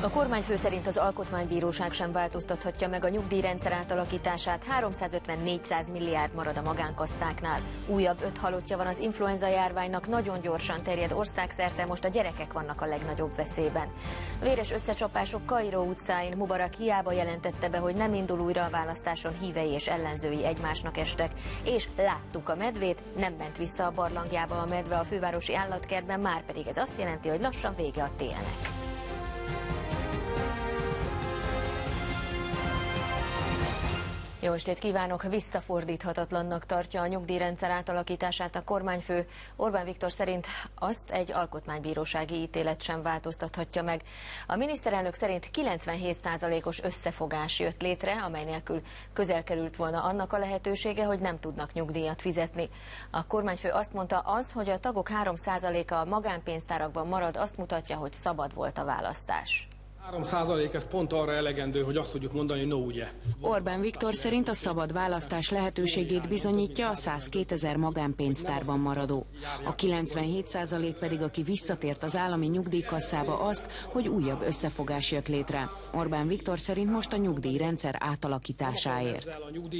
A kormányfő szerint az alkotmánybíróság sem változtathatja meg a nyugdíjrendszer átalakítását, 350-400 milliárd marad a magánkasszák. Újabb 5 halottja van az influenza járványnak, nagyon gyorsan terjed országszerte, most a gyerekek vannak a legnagyobb veszélyben. Véres összecsapások Kairó utcáin, Mubarak hiába jelentette be, hogy nem indul újra a választáson, hívei és ellenzői egymásnak estek. És láttuk a medvét, nem ment vissza a barlangjába a medve a fővárosi állatkertben, már pedig ez azt jelenti, hogy lassan vége a télnek. Jó estét kívánok! Visszafordíthatatlannak tartja a nyugdíjrendszer átalakítását a kormányfő. Orbán Viktor szerint azt egy alkotmánybírósági ítélet sem változtathatja meg. A miniszterelnök szerint 97%-os összefogás jött létre, amely nélkül közel került volna annak a lehetősége, hogy nem tudnak nyugdíjat fizetni. A kormányfő azt mondta, az, hogy a tagok 3%-a magánpénztárakban marad, azt mutatja, hogy szabad volt a választás. 3% ez pont arra elegendő, hogy azt tudjuk mondani, no ugye. Orbán Viktor szerint a szabad választás lehetőségét bizonyítja a 102 000 magánpénztárban maradó. A 97% pedig, aki visszatért az állami nyugdíjkasszába, azt, hogy újabb összefogás jött létre. Orbán Viktor szerint most a nyugdíjrendszer átalakításáért.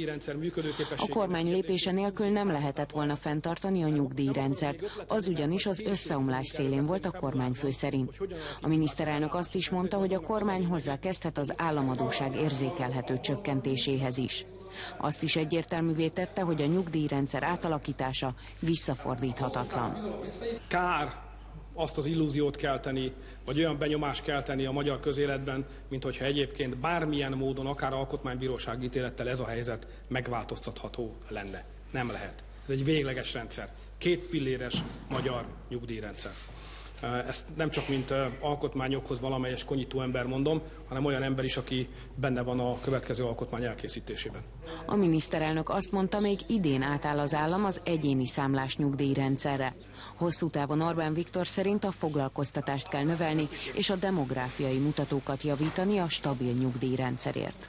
A kormány lépése nélkül nem lehetett volna fenntartani a nyugdíjrendszert, az ugyanis az összeomlás szélén volt a kormányfő szerint. A miniszterelnök azt is mondta, hogy a kormány hozzákezdhet az államadósság érzékelhető csökkentéséhez is. Azt is egyértelművé tette, hogy a nyugdíjrendszer átalakítása visszafordíthatatlan. Kár azt az illúziót kelteni, vagy olyan benyomást kelteni a magyar közéletben, mint hogyha egyébként bármilyen módon, akár alkotmánybíróság ítélettel ez a helyzet megváltoztatható lenne. Nem lehet. Ez egy végleges rendszer. 2 pilléres magyar nyugdíjrendszer. Ezt nem csak mint alkotmányokhoz valamelyes konyitó ember mondom, hanem olyan ember is, aki benne van a következő alkotmány elkészítésében. A miniszterelnök azt mondta, még idén átáll az állam az egyéni számlás nyugdíjrendszerre. Hosszú távon Orbán Viktor szerint a foglalkoztatást kell növelni, és a demográfiai mutatókat javítani a stabil nyugdíjrendszerért.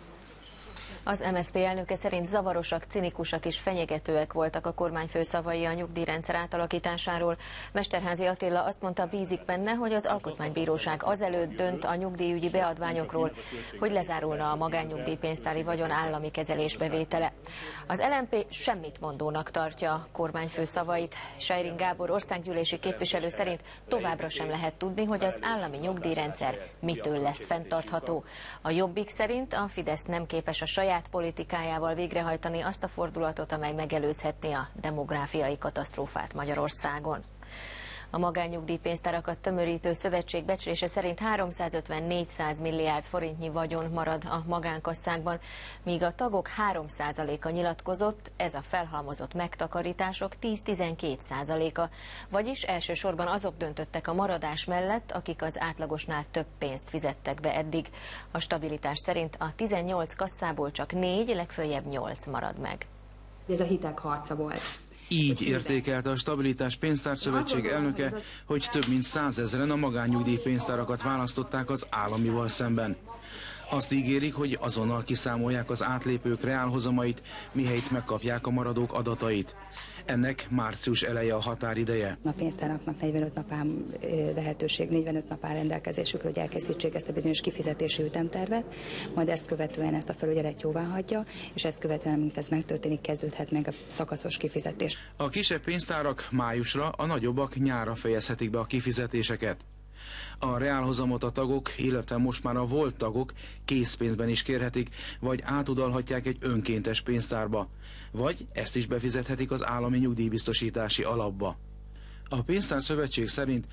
Az MSZP elnöke szerint zavarosak, cinikusak és fenyegetőek voltak a kormányfő szavai a nyugdíjrendszer átalakításáról. Mesterházy Attila azt mondta, bízik benne, hogy az alkotmánybíróság azelőtt dönt a nyugdíjügyi beadványokról, hogy lezárulna a magánnyugdíjpénztári vagyon állami kezelésbe vétele. Az LMP semmit mondónak tartja a kormányfő szavait. Sejrin Gábor országgyűlési képviselő szerint továbbra sem lehet tudni, hogy az állami nyugdíjrendszer mitől lesz fenntartható. A Jobbik szerint a Fidesz nem képes a saját politikájával végrehajtani azt a fordulatot, amely megelőzhetné a demográfiai katasztrófát Magyarországon. A magánnyugdíjpénztárakat tömörítő szövetség becslése szerint 350-400 milliárd forintnyi vagyon marad a magánkasszákban, míg a tagok 3%-a nyilatkozott, ez a felhalmozott megtakarítások 10-12%-a, vagyis elsősorban azok döntöttek a maradás mellett, akik az átlagosnál több pénzt fizettek be eddig. A stabilitás szerint a 18 kasszából csak 4, legföljebb 8 marad meg. Ez a hitek harca volt. Így értékelte a Stabilitás Pénztárszövetség elnöke, hogy több mint 100 000-en a magánnyugdíjpénztárakat választották az államival szemben. Azt ígérik, hogy azonnal kiszámolják az átlépők reálhozamait, mihelyt megkapják a maradók adatait. Ennek március eleje a határideje. A pénztáraknak 45 nap áll lehetőség, 45 nap áll rendelkezésükre, hogy elkészítsék ezt a bizonyos kifizetési ütemtervet, majd ezt követően ezt a felügyelet jóvá hagyja, és ezt követően, mint ez megtörténik, kezdődhet meg a szakaszos kifizetés. A kisebb pénztárak májusra, a nagyobbak nyárra fejezhetik be a kifizetéseket. A reálhozamot a tagok, illetve most már a volt tagok készpénzben is kérhetik, vagy átutalhatják egy önkéntes pénztárba, vagy ezt is befizethetik az állami nyugdíjbiztosítási alapba. A pénztárszövetség szerint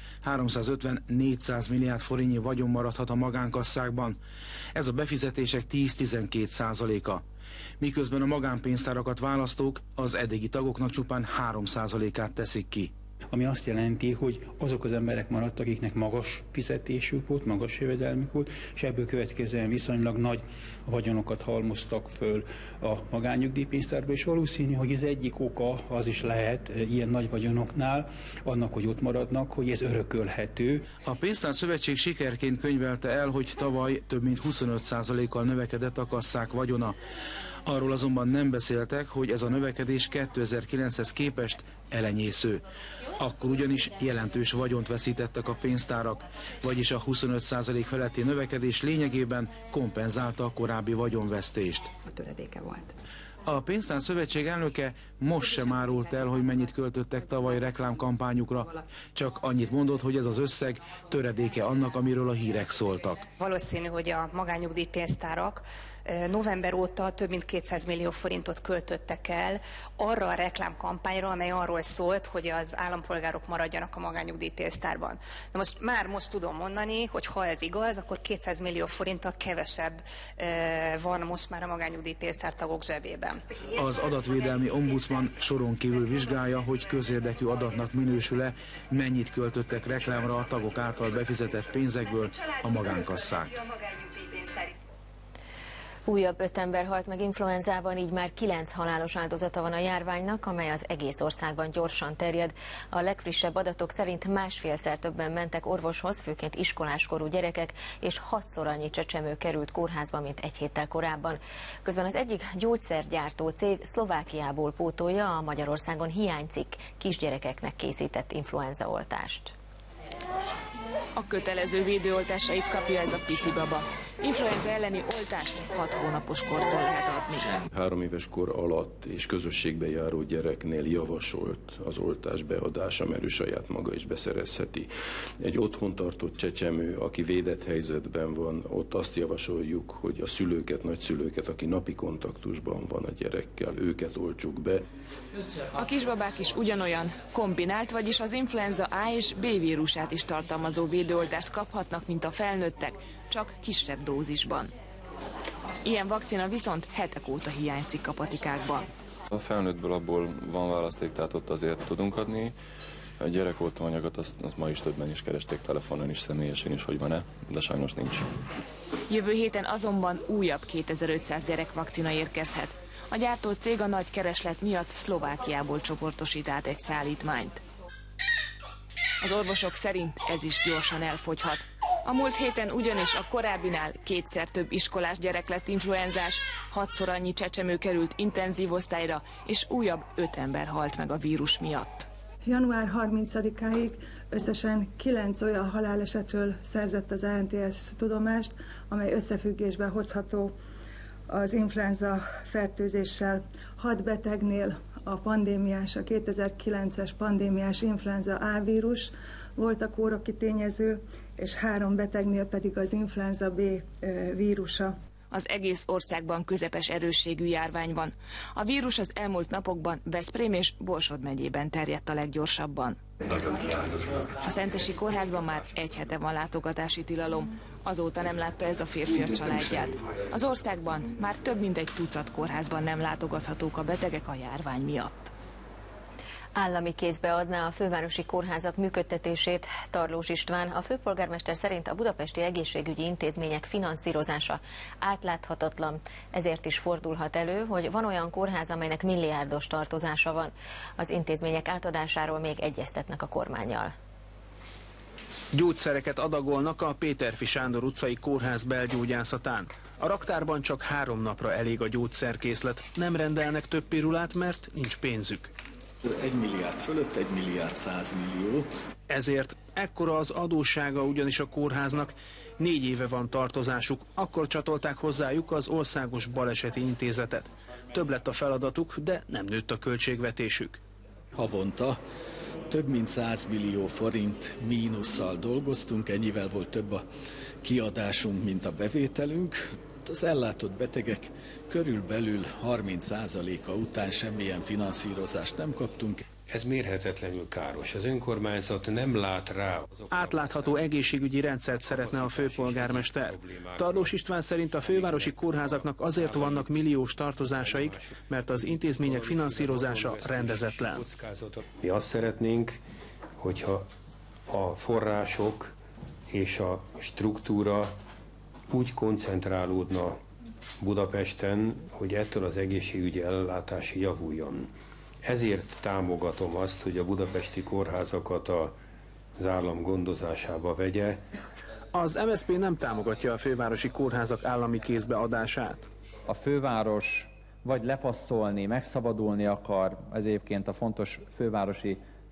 350-400 milliárd forintnyi vagyon maradhat a magánkasszákban. Ez a befizetések 10-12%-a. Miközben a magánpénztárakat választók az eddigi tagoknak csupán 3%-át teszik ki. Ami azt jelenti, hogy azok az emberek maradtak, akiknek magas fizetésük volt, magas jövedelmük volt, és ebből következően viszonylag nagy vagyonokat halmoztak föl a magánnyugdíjpénztárba, és valószínű, hogy az egyik oka az is lehet ilyen nagy vagyonoknál, annak, hogy ott maradnak, hogy ez örökölhető. A Pénztárszövetség sikerként könyvelte el, hogy tavaly több mint 25%-kal növekedett a kasszák vagyona. Arról azonban nem beszéltek, hogy ez a növekedés 2009-hez képest elenyésző. Akkor ugyanis jelentős vagyont veszítettek a pénztárak, vagyis a 25% feletti növekedés lényegében kompenzálta a korábbi vagyonvesztést. A töredéke volt. A Pénztár Szövetség elnöke most sem árult el, hogy mennyit költöttek tavaly reklámkampányukra, csak annyit mondott, hogy ez az összeg töredéke annak, amiről a hírek szóltak. Valószínű, hogy a magánnyugdíjpénztárak november óta több mint 200 millió forintot költöttek el arra a reklámkampányra, amely arról szólt, hogy az állampolgárok maradjanak a magánnyugdíjpénztárban. Na most tudom mondani, hogy ha ez igaz, akkor 200 millió forinttal kevesebb van most már a magánnyugdíjpénztártagok zsebében. Az adatvédelmi ombudsman soron kívül vizsgálja, hogy közérdekű adatnak minősül-e, mennyit költöttek reklámra a tagok által befizetett pénzekből a magánkasszák. Újabb 5 ember halt meg influenzában, így már 9 halálos áldozata van a járványnak, amely az egész országban gyorsan terjed. A legfrissebb adatok szerint 1,5-szer többen mentek orvoshoz, főként iskoláskorú gyerekek, és 6-szor annyi csecsemő került kórházba, mint egy héttel korábban. Közben az egyik gyógyszergyártó cég Szlovákiából pótolja a Magyarországon hiánycikk kisgyerekeknek készített influenzaoltást. A kötelező védőoltásait kapja ez a pici baba. Influenza elleni oltást 6 hónapos kortól lehet adni. 3 éves kor alatt és közösségbe járó gyereknél javasolt az oltás beadása, mert ő saját maga is beszerezheti. Egy otthon tartott csecsemő, aki védett helyzetben van, ott azt javasoljuk, hogy a szülőket, nagyszülőket, aki napi kontaktusban van a gyerekkel, őket oltsuk be. A kisbabák is ugyanolyan kombinált, vagyis az influenza A és B vírusát is tartalmazó védőoltást kaphatnak, mint a felnőttek, csak kisebb dózisban. Ilyen vakcina viszont hetek óta hiányzik a patikákban. A felnőttből abból van választék, tehát ott azért tudunk adni. A gyerekoltóanyagot azt ma is többen is keresték telefonon is, személyesen is, hogy van-e, de sajnos nincs. Jövő héten azonban újabb 2500 gyerekvakcina érkezhet. A gyártó cég a nagy kereslet miatt Szlovákiából csoportosít át egy szállítmányt. Az orvosok szerint ez is gyorsan elfogyhat. A múlt héten ugyanis a korábbinál 2-szer több iskolás gyerek lett influenzás, 6-szor annyi csecsemő került intenzív osztályra, és újabb 5 ember halt meg a vírus miatt. Január 30-áig összesen 9 olyan halálesetről szerzett az ANTS tudomást, amely összefüggésbe hozható az influenza fertőzéssel. 6 betegnél a 2009-es pandémiás influenza A vírus volt a kóroki tényező, és 3 betegnél pedig az influenza B vírusa. Az egész országban közepes erősségű járvány van. A vírus az elmúlt napokban Veszprém és Borsod megyében terjedt a leggyorsabban. A Szentesi kórházban már 1 hete van látogatási tilalom. Azóta nem látta ez a férfi a családját. Az országban már több mint 1 tucat kórházban nem látogathatók a betegek a járvány miatt. Állami kézbe adná a fővárosi kórházak működtetését Tarlós István. A főpolgármester szerint a budapesti egészségügyi intézmények finanszírozása átláthatatlan. Ezért is fordulhat elő, hogy van olyan kórház, amelynek milliárdos tartozása van. Az intézmények átadásáról még egyeztetnek a kormánnyal. Gyógyszereket adagolnak a Péterfi Sándor utcai kórház belgyógyászatán. A raktárban csak 3 napra elég a gyógyszerkészlet. Nem rendelnek több pirulát, mert nincs pénzük. 1 milliárd fölött, 1 milliárd 100 millió. Ezért ekkora az adóssága ugyanis a kórháznak, 4 éve van tartozásuk, akkor csatolták hozzájuk az Országos Baleseti Intézetet. Több lett a feladatuk, de nem nőtt a költségvetésük. Havonta több mint 100 millió forint mínusszal dolgoztunk, ennyivel volt több a kiadásunk, mint a bevételünk. Az ellátott betegek körülbelül 30%-a után semmilyen finanszírozást nem kaptunk. Ez mérhetetlenül káros. Az önkormányzat nem lát rá. Átlátható egészségügyi rendszert szeretne a főpolgármester. Tarlós István szerint a fővárosi kórházaknak azért vannak milliós tartozásaik, mert az intézmények finanszírozása rendezetlen. Mi azt szeretnénk, hogyha a források és a struktúra úgy koncentrálódna Budapesten, hogy ettől az egészségügyi ellátás javuljon. Ezért támogatom azt, hogy a budapesti kórházakat az állam gondozásába vegye. Az MSZP nem támogatja a fővárosi kórházak állami kézbe adását. A főváros vagy lepasszolni, megszabadulni akar, ez egyébként a fontos fővárosi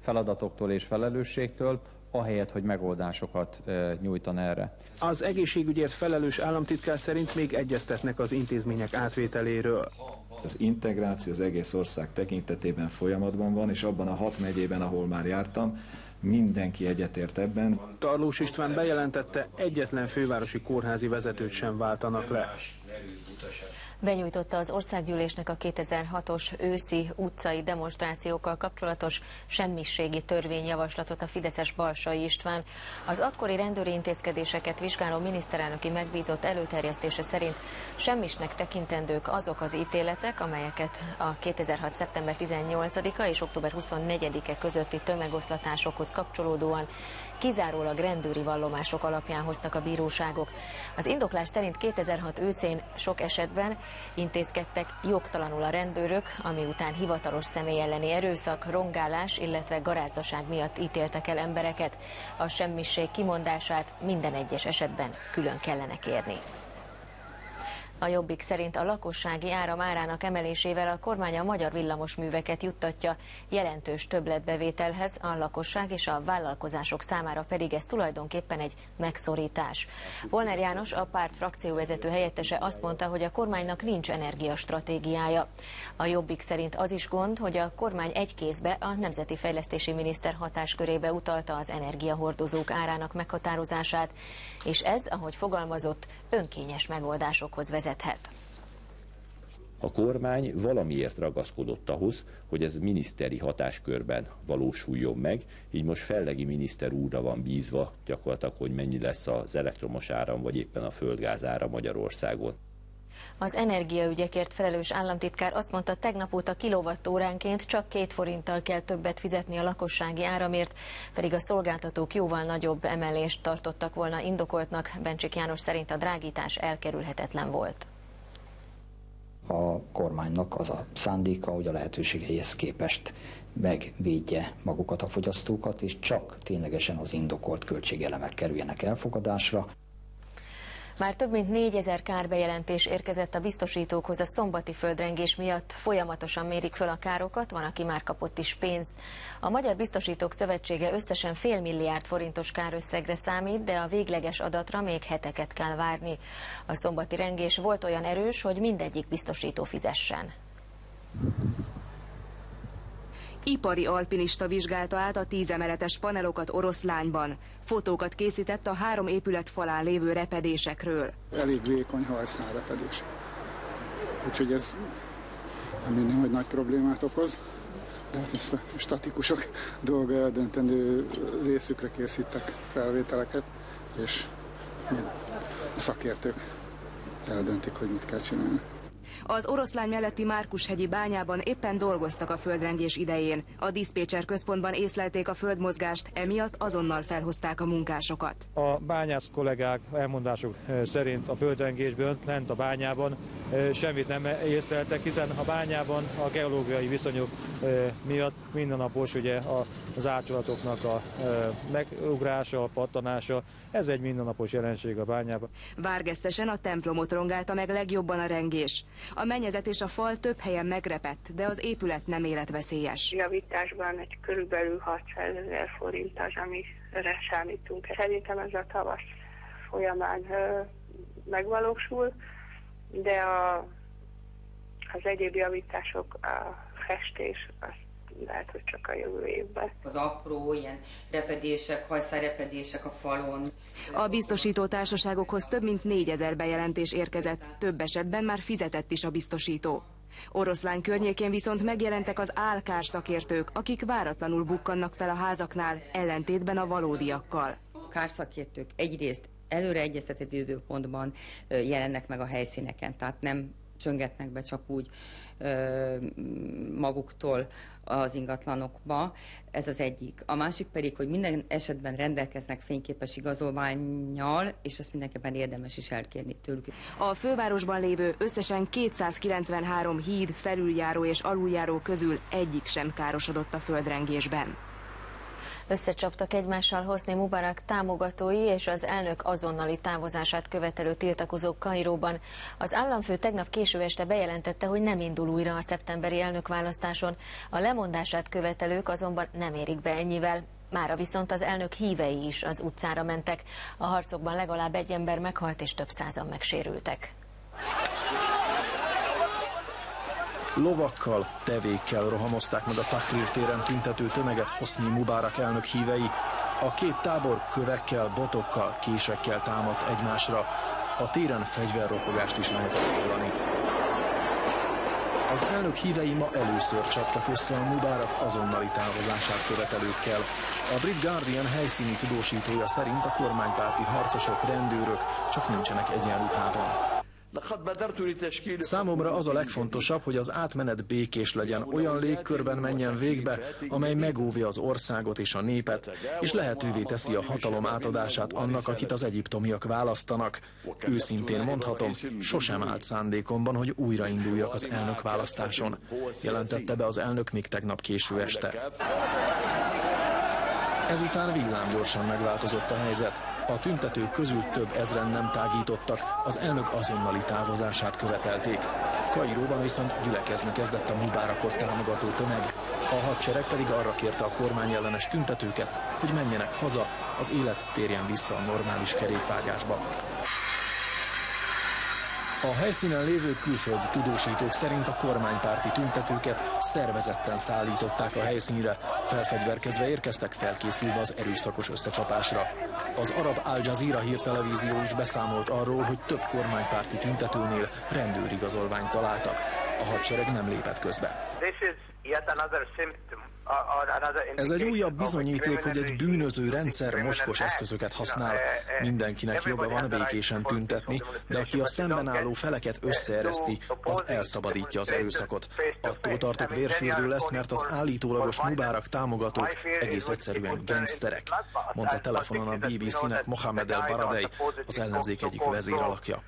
feladatoktól és felelősségtől, ahelyett, hogy megoldásokat nyújtan erre. Az egészségügyért felelős államtitkár szerint még egyeztetnek az intézmények átvételéről. Az integráció az egész ország tekintetében folyamatban van, és abban a 6 megyében, ahol már jártam, mindenki egyetért ebben. Tarlós István bejelentette, egyetlen fővárosi kórházi vezetőt sem váltanak le. Benyújtotta az országgyűlésnek a 2006-os őszi utcai demonstrációkkal kapcsolatos semmiségi törvényjavaslatot a fideszes Balsai István. Az akkori rendőri intézkedéseket vizsgáló miniszterelnöki megbízott előterjesztése szerint semmisnek tekintendők azok az ítéletek, amelyeket a 2006. szeptember 18-a és október 24-e közötti tömegoszlatásokhoz kapcsolódóan kizárólag rendőri vallomások alapján hoztak a bíróságok. Az indoklás szerint 2006 őszén sok esetben intézkedtek jogtalanul a rendőrök, ami után hivatalos személy elleni erőszak, rongálás, illetve garázdaság miatt ítéltek el embereket. A semmiség kimondását minden egyes esetben külön kellene kérni. A Jobbik szerint a lakossági áram árának emelésével a kormány a magyar villamosműveket juttatja jelentős többletbevételhez, a lakosság és a vállalkozások számára pedig ez tulajdonképpen egy megszorítás. Volner János, a párt frakcióvezető helyettese azt mondta, hogy a kormánynak nincs energiastratégiája. A Jobbik szerint az is gond, hogy a kormány egy kézbe a nemzeti fejlesztési miniszter hatáskörébe utalta az energiahordozók árának meghatározását, és ez, ahogy fogalmazott, önkényes megoldásokhoz vezethet. A kormány valamiért ragaszkodott ahhoz, hogy ez miniszteri hatáskörben valósuljon meg, így most Fellegi miniszter úrra van bízva gyakorlatilag, hogy mennyi lesz az elektromos áram, vagy éppen a földgáz ára Magyarországon. Az energiaügyekért felelős államtitkár azt mondta, tegnap óta kilovattóránként csak 2 forinttal kell többet fizetni a lakossági áramért, pedig a szolgáltatók jóval nagyobb emelést tartottak volna indokoltnak. Bencsik János szerint a drágítás elkerülhetetlen volt. A kormánynak az a szándéka, hogy a lehetőségeihez képest megvédje magukat a fogyasztókat, és csak ténylegesen az indokolt költségelemek kerüljenek elfogadásra. Már több mint 4000 kárbejelentés érkezett a biztosítókhoz a szombati földrengés miatt. Folyamatosan mérik föl a károkat, van, aki már kapott is pénzt. A Magyar Biztosítók Szövetsége összesen $500 milliárd forintos kárösszegre számít, de a végleges adatra még heteket kell várni. A szombati rengés volt olyan erős, hogy mindegyik biztosító fizessen. Ipari alpinista vizsgálta át a 10 emeletes panelokat Oroszlányban. Fotókat készített a 3 épület falán lévő repedésekről. Elég vékony hajszálrepedés. Úgyhogy ez nem minden, hogy nagy problémát okoz. De hát ezt a statikusok dolga eldöntendő részükre készítek felvételeket, és a szakértők eldöntik, hogy mit kell csinálni. Az Oroszlány melletti Márkushegyi bányában éppen dolgoztak a földrengés idején. A diszpécser központban észlelték a földmozgást, emiatt azonnal felhozták a munkásokat. A bányász kollégák elmondásuk szerint a földrengésből lent a bányában semmit nem észleltek, hiszen a bányában a geológiai viszonyok miatt mindennapos ugye az árcsolatoknak a megugrása, a pattanása, ez egy mindennapos jelenség a bányában. Várgesztesen a templomot rongálta meg legjobban a rengés. A mennyezet és a fal több helyen megrepett, de az épület nem életveszélyes. Javításban egy körülbelül 600 000 forint az, amire számítunk. Szerintem ez a tavasz folyamán megvalósul, de az egyéb javítások, a festés, azt lehet, hogy csak a jövő évben. Az apró ilyen repedések, hajszálrepedések a falon. A biztosító társaságokhoz több mint 4000 bejelentés érkezett, több esetben már fizetett is a biztosító. Oroszlány környékén viszont megjelentek az álkár szakértők, akik váratlanul bukkannak fel a házaknál, ellentétben a valódiakkal. Kárszakértők egyrészt előre egyeztetett időpontban jelennek meg a helyszíneken, tehát nem csöngetnek be csak úgy maguktól az ingatlanokba. Ez az egyik. A másik pedig, hogy minden esetben rendelkeznek fényképes igazolvánnyal, és ezt mindenképpen érdemes is elkérni tőlük. A fővárosban lévő összesen 293 híd, felüljáró és aluljáró közül egyik sem károsodott a földrengésben. Összecsaptak egymással Hosni Mubarak támogatói és az elnök azonnali távozását követelő tiltakozók Kairóban. Az államfő tegnap késő este bejelentette, hogy nem indul újra a szeptemberi elnökválasztáson. A lemondását követelők azonban nem érik be ennyivel. Mára viszont az elnök hívei is az utcára mentek. A harcokban legalább egy ember meghalt és több százan megsérültek. Lovakkal, tevékkel rohamozták meg a Tahrir téren tüntető tömeget Hosni Mubarak elnök hívei. A két tábor kövekkel, botokkal, késekkel támadt egymásra. A téren fegyverropogást is lehetett hallani. Az elnök hívei ma először csaptak össze a Mubarak azonnali távozását követelőkkel. A brit Guardian helyszíni tudósítója szerint a kormánypárti harcosok, rendőrök csak nincsenek egyenruhában. Számomra az a legfontosabb, hogy az átmenet békés legyen, olyan légkörben menjen végbe, amely megóvja az országot és a népet, és lehetővé teszi a hatalom átadását annak, akit az egyiptomiak választanak. Őszintén mondhatom, sosem állt szándékomban, hogy újrainduljak az elnökválasztáson, jelentette be az elnök még tegnap késő este. Ezután villámgyorsan megváltozott a helyzet. A tüntetők közül több ezren nem tágítottak, az elnök azonnali távozását követelték. Kairóban viszont gyülekezni kezdett a Mubarakot támogató tömeg. A hadsereg pedig arra kérte a kormányellenes tüntetőket, hogy menjenek haza, az élet térjen vissza a normális kerékvágásba. A helyszínen lévő külföldi tudósítók szerint a kormánypárti tüntetőket szervezetten szállították a helyszínre, felfegyverkezve érkeztek, felkészülve az erőszakos összecsapásra. Az arab Al Jazeera hírtelevízió is beszámolt arról, hogy több kormánypárti tüntetőnél rendőrigazolványt találtak. A hadsereg nem lépett közbe. Ez egy újabb bizonyíték, hogy egy bűnöző rendszer mocskos eszközöket használ. Mindenkinek joga van békésen tüntetni, de aki a szemben álló feleket összeereszti, az elszabadítja az erőszakot. Attól tartok, vérfürdő lesz, mert az állítólagos Mubarak támogatók egész egyszerűen gangsterek, mondta telefonon a BBC-nek Mohamed El Baradei, az ellenzék egyik vezéralakja.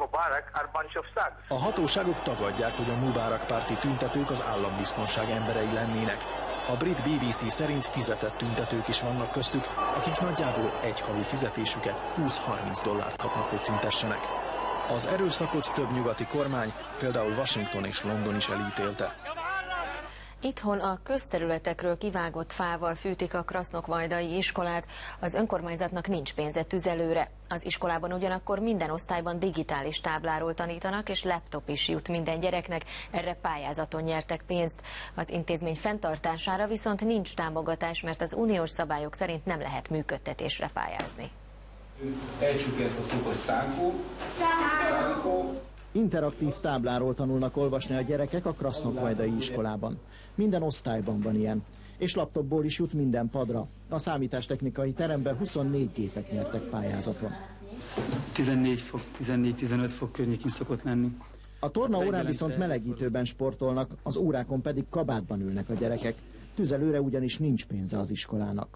A hatóságok tagadják, hogy a Mubarak párti tüntetők az állambiztonság emberei lennének. A brit BBC szerint fizetett tüntetők is vannak köztük, akik nagyjából egy havi fizetésüket $20-30 kapnak, hogy tüntessenek. Az erőszakot több nyugati kormány, például Washington és London is elítélte. Itthon a közterületekről kivágott fával fűtik a krasznokvajdai iskolát, az önkormányzatnak nincs pénze tüzelőre. Az iskolában ugyanakkor minden osztályban digitális tábláról tanítanak, és laptop is jut minden gyereknek, erre pályázaton nyertek pénzt. Az intézmény fenntartására viszont nincs támogatás, mert az uniós szabályok szerint nem lehet működtetésre pályázni. Ejtsük ezt a szót, hogy szánkó. Interaktív tábláról tanulnak olvasni a gyerekek a krasznokvajdai iskolában. Minden osztályban van ilyen, és laptopból is jut minden padra. A számítástechnikai teremben 24 gépet nyertek pályázaton. 14-15 fok környékén szokott lenni. A torna órán viszont melegítőben sportolnak, az órákon pedig kabátban ülnek a gyerekek. Tüzelőre ugyanis nincs pénze az iskolának.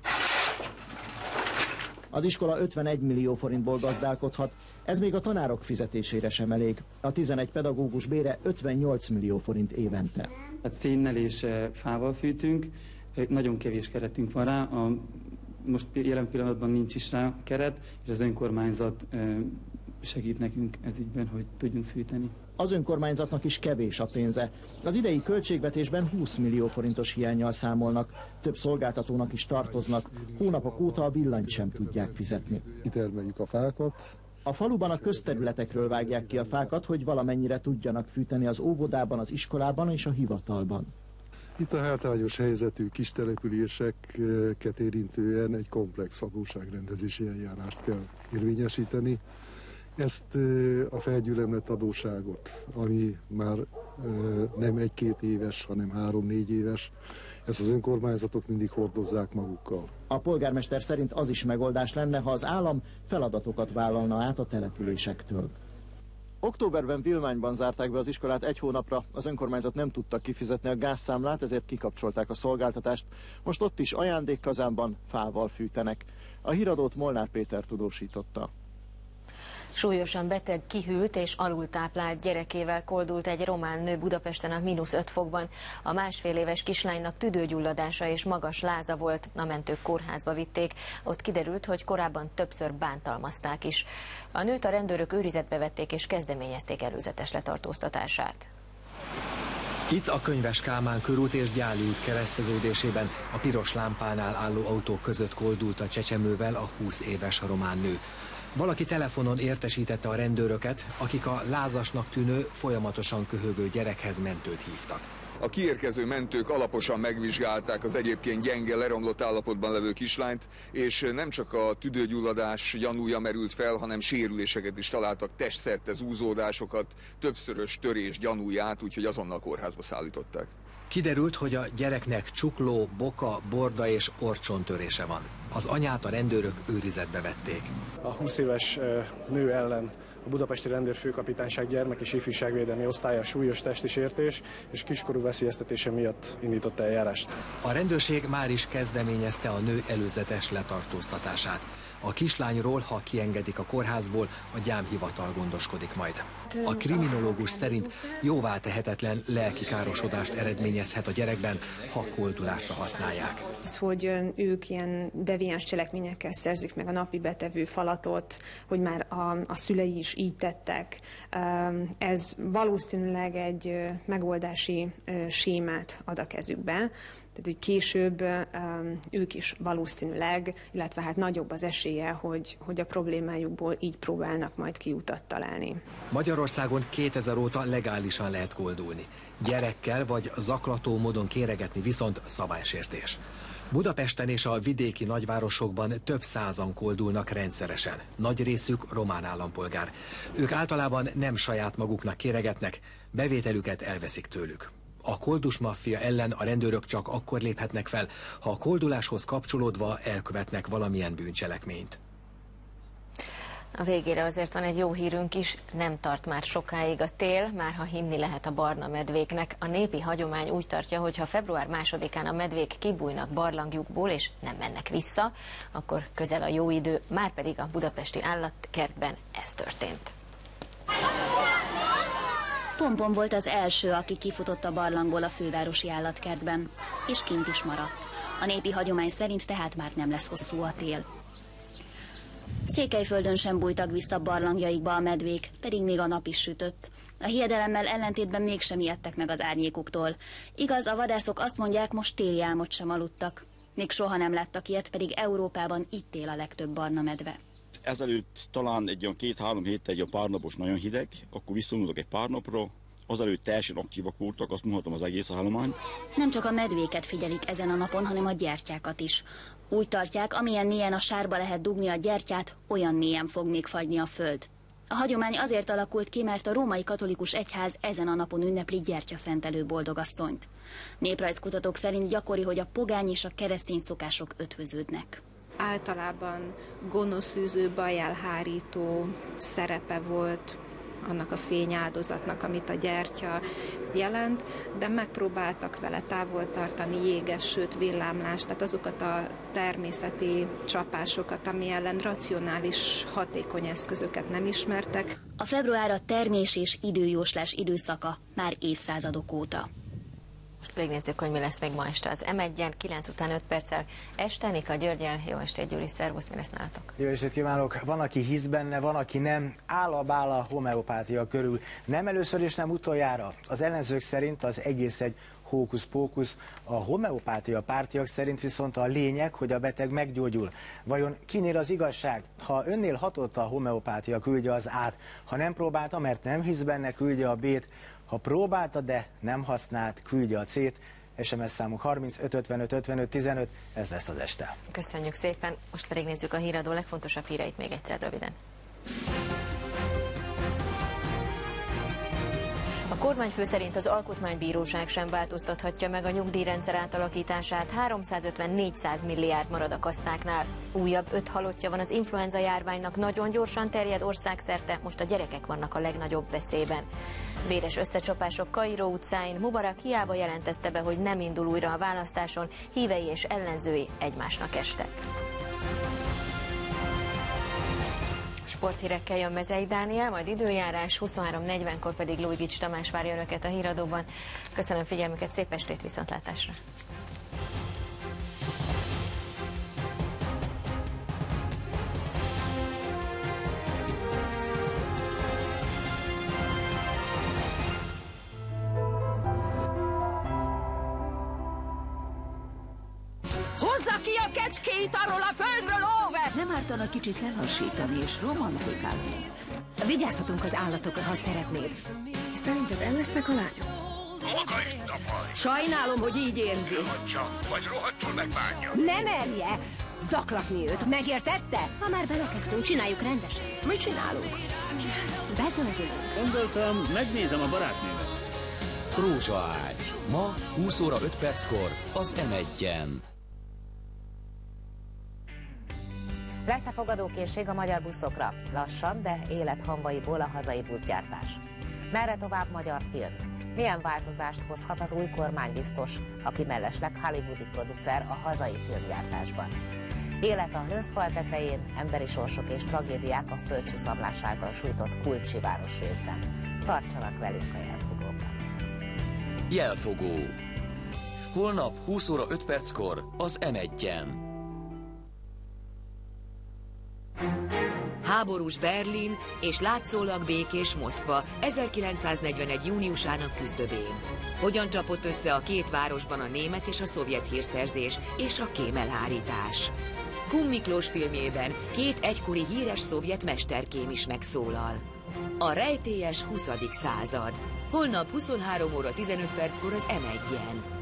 Az iskola 51 millió forintból gazdálkodhat, ez még a tanárok fizetésére sem elég. A 11 pedagógus bére 58 millió forint évente. Hát szénnel és fával fűtünk, nagyon kevés keretünk van rá, most jelen pillanatban nincs is rá keret, és az önkormányzat segít nekünk ez ügyben, hogy tudjunk fűteni. Az önkormányzatnak is kevés a pénze. Az idei költségvetésben 20 millió forintos hiánnyal számolnak. Több szolgáltatónak is tartoznak. Hónapok óta a villanyt sem tudják fizetni. Kitermeljük a fákat. A faluban a közterületekről vágják ki a fákat, hogy valamennyire tudjanak fűteni az óvodában, az iskolában és a hivatalban. Itt a hátrányos helyzetű kis településeket érintően egy komplex adósságrendezési eljárást kell érvényesíteni. Ezt a felgyülemlett adósságot, ami már nem 1-2 éves, hanem 3-4 éves, ezt az önkormányzatok mindig hordozzák magukkal. A polgármester szerint az is megoldás lenne, ha az állam feladatokat vállalna át a településektől. Októberben Vilmányban zárták be az iskolát 1 hónapra, az önkormányzat nem tudta kifizetni a gázszámlát, ezért kikapcsolták a szolgáltatást. Most ott is ajándékkazánban fával fűtenek. A híradót Molnár Péter tudósította. Súlyosan beteg, kihűlt és alultáplált gyerekével koldult egy román nő Budapesten a -5 fokban. A másfél éves kislánynak tüdőgyulladása és magas láza volt, a mentők kórházba vitték. Ott kiderült, hogy korábban többször bántalmazták is. A nőt a rendőrök őrizetbe vették és kezdeményezték előzetes letartóztatását. Itt a Könyves Kálmán körút és Gyáli út kereszteződésében a piros lámpánál álló autók között koldult a csecsemővel a 20 éves román nő. Valaki telefonon értesítette a rendőröket, akik a lázasnak tűnő, folyamatosan köhögő gyerekhez mentőt hívtak. A kiérkező mentők alaposan megvizsgálták az egyébként gyenge, leromlott állapotban levő kislányt, és nem csak a tüdőgyulladás gyanúja merült fel, hanem sérüléseket is találtak, testszerte zúzódásokat, többszörös törés gyanúját, úgyhogy azonnal kórházba szállították. Kiderült, hogy a gyereknek csukló, boka, borda és orcsontörése van. Az anyát a rendőrök őrizetbe vették. A 20 éves nő ellen a budapesti rendőrfőkapitányság gyermek- és ifjúságvédelmi osztálya súlyos testi sértés és kiskorú veszélyeztetése miatt indított eljárást. A rendőrség már is kezdeményezte a nő előzetes letartóztatását. A kislányról, ha kiengedik a kórházból, a gyámhivatal gondoskodik majd. A kriminológus szerint jóvá tehetetlen lelki károsodást eredményezhet a gyerekben, ha koldulásra használják. Az, hogy ők ilyen deviáns cselekményekkel szerzik meg a napi betevő falatot, hogy már a szülei is így tettek, ez valószínűleg egy megoldási sémát ad a kezükbe. Tehát, hogy később ők is valószínűleg, illetve hát nagyobb az esélye, hogy a problémájukból így próbálnak majd kiutat találni. Magyarországon 2000 óta legálisan lehet koldulni. Gyerekkel vagy zaklató módon kéregetni viszont szabálysértés. Budapesten és a vidéki nagyvárosokban több százan koldulnak rendszeresen. Nagy részük román állampolgár. Ők általában nem saját maguknak kéregetnek, bevételüket elveszik tőlük. A koldus maffia ellen a rendőrök csak akkor léphetnek fel, ha a kolduláshoz kapcsolódva elkövetnek valamilyen bűncselekményt. A végére azért van egy jó hírünk is, nem tart már sokáig a tél, már ha hinni lehet a barna medvéknek. A népi hagyomány úgy tartja, hogy ha február 2-án a medvék kibújnak barlangjukból és nem mennek vissza, akkor közel a jó idő, márpedig a budapesti állatkertben ez történt. Pompom volt az első, aki kifutott a barlangból a fővárosi állatkertben, és kint is maradt. A népi hagyomány szerint tehát már nem lesz hosszú a tél. Székelyföldön sem bújtak vissza barlangjaikba a medvék, pedig még a nap is sütött. A hiedelemmel ellentétben mégsem ijedtek meg az árnyékuktól. Igaz, a vadászok azt mondják, most téli álmot sem aludtak. Még soha nem láttak ilyet, pedig Európában itt él a legtöbb barna medve. Ezelőtt talán egy olyan 2-3 héttel egy pár napos nagyon hideg, akkor visszavonultak egy pár napra, azelőtt teljesen aktívak voltak, azt mondhatom az egész állomány. Nem csak a medvéket figyelik ezen a napon, hanem a gyertyákat is. Úgy tartják, amilyen mélyen a sárba lehet dugni a gyertyát, olyan mélyen fog még fagyni a föld. A hagyomány azért alakult ki, mert a római katolikus egyház ezen a napon ünnepli gyertyaszentelő boldogasszonyt. Néprajzkutatók szerint gyakori, hogy a pogány és a keresztény szokások ötvöződnek. Általában gonoszűző, bajjelhárító szerepe volt annak a fényáldozatnak, amit a gyertya jelent, de megpróbáltak vele távol tartani jégesőt, villámlást, tehát azokat a természeti csapásokat, ami ellen racionális, hatékony eszközöket nem ismertek. A február a termés és időjóslás időszaka már évszázadok óta. Most végignézzük, hogy mi lesz még ma este az M1-en, 9 után 5 perccel. Este Nika Györgyel, jó estét Gyuri, szervusz, mi lesz nálatok? Jó estét kívánok! Van, aki hisz benne, van, aki nem. Áll a homeopátia körül. Nem először és nem utoljára. Az ellenzők szerint az egész egy hókusz-pókusz, a homeopátia pártiak szerint viszont a lényeg, hogy a beteg meggyógyul. Vajon kinél az igazság? Ha önnél hatott a homeopátia, küldje az át. Ha nem próbálta, mert nem hisz benne, küldje a B-t. Ha próbálta, de nem használt, küldje a C-t. SMS számunk 35 55 55 15, ez lesz az este. Köszönjük szépen, most pedig nézzük a híradó legfontosabb híreit még egyszer röviden. A kormányfő szerint az Alkotmánybíróság sem változtathatja meg a nyugdíjrendszer átalakítását, 350-400 milliárd marad a kasszáknál. Újabb 5 halottja van az influenza járványnak, nagyon gyorsan terjed országszerte, most a gyerekek vannak a legnagyobb veszélyben. Véres összecsapások Kairó utcáin, Mubarak hiába jelentette be, hogy nem indul újra a választáson, hívei és ellenzői egymásnak estek. Sporthírekkel jön Mezei Dániel, majd időjárás, 23:40-kor pedig Luigics Tamás várja önöket a híradóban. Köszönöm figyelmüket, szép estét, viszontlátásra! Hozza ki a kecskét arról a földről, Óve! Nem ártana kicsit lelassítani és romantikázni. Vigyázhatunk az állatokra, ha szeretnéd. Szerinted el lesznek a lányok? Maga is tapaj. Sajnálom, hogy így érzi. Csak, vagy rohadtul megbánja. Ne merje! Zaklatni őt, megértette? Ha már belekezdtünk, csináljuk rendesen. Mit csinálunk? Bezöldülünk. Gondoltam, megnézem a barátnőmet. Rózsaágy. Ma 20 óra 5 perckor az M1-en. Lesz-e fogadókészség a magyar buszokra? Lassan, de élethamvaiból a hazai buszgyártás. Merre tovább magyar film? Milyen változást hozhat az új kormánybiztos, aki mellesleg hollywoodi producer a hazai filmgyártásban? Élet a lőszfal tetején, emberi sorsok és tragédiák a földcsúszamlás által sújtott Kulcsi városrészben. Tartsanak velünk a Jelfogóban. Jelfogó. Holnap 20 óra 5 perckor az M1-en. Háborús Berlin és látszólag békés Moszkva 1941. júniusának küszöbén. Hogyan csapott össze a két városban a német és a szovjet hírszerzés és a kémelhárítás? Kun Miklós filmjében két egykori híres szovjet mesterkém is megszólal. A rejtélyes 20. század. Holnap 23 óra 15 perckor az M1-en.